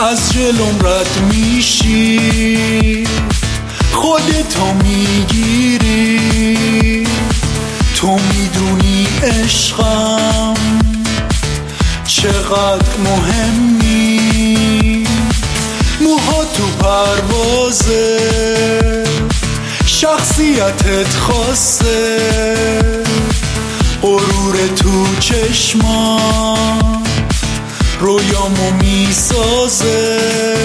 از جلوم رد میشی، خودتو میگیری، تو میدونی عشقم چقدر مهمی. موها تو پروازه، شخصیتت خاصه، غرور تو چشمات رویامو میسازه.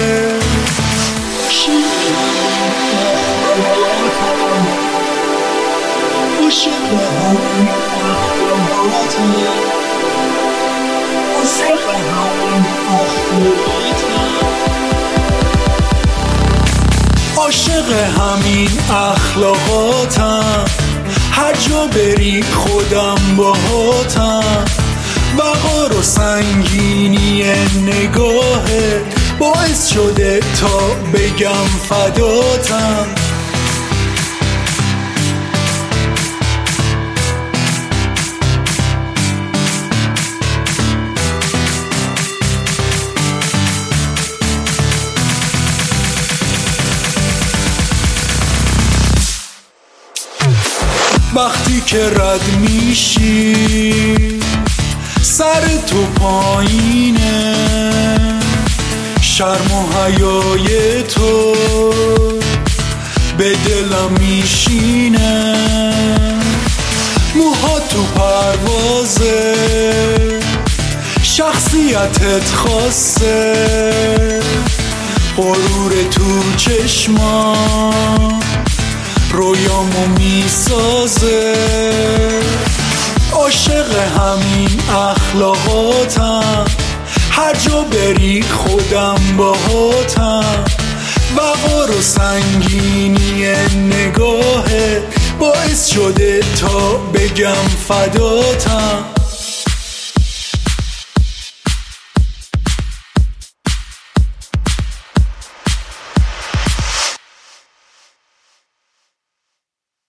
عاشق همین اخلاقاتم، هر جا بری خودم باهاتم. وقار و سنگینی نگاهت باعث شده تا بگم فداتم. وقتی که رد میشی سر تو پایینه، شرم و حیای تو به دلم میشینه. موها تو پروازه، شخصیتت خاصه، غرور تو چشمات رویامو میسازه. عاشق همین اخلاقاتم، هر جا بری خودم باهاتم. وقار و سنگینی نگاهت باعث شده تا بگم فداتم.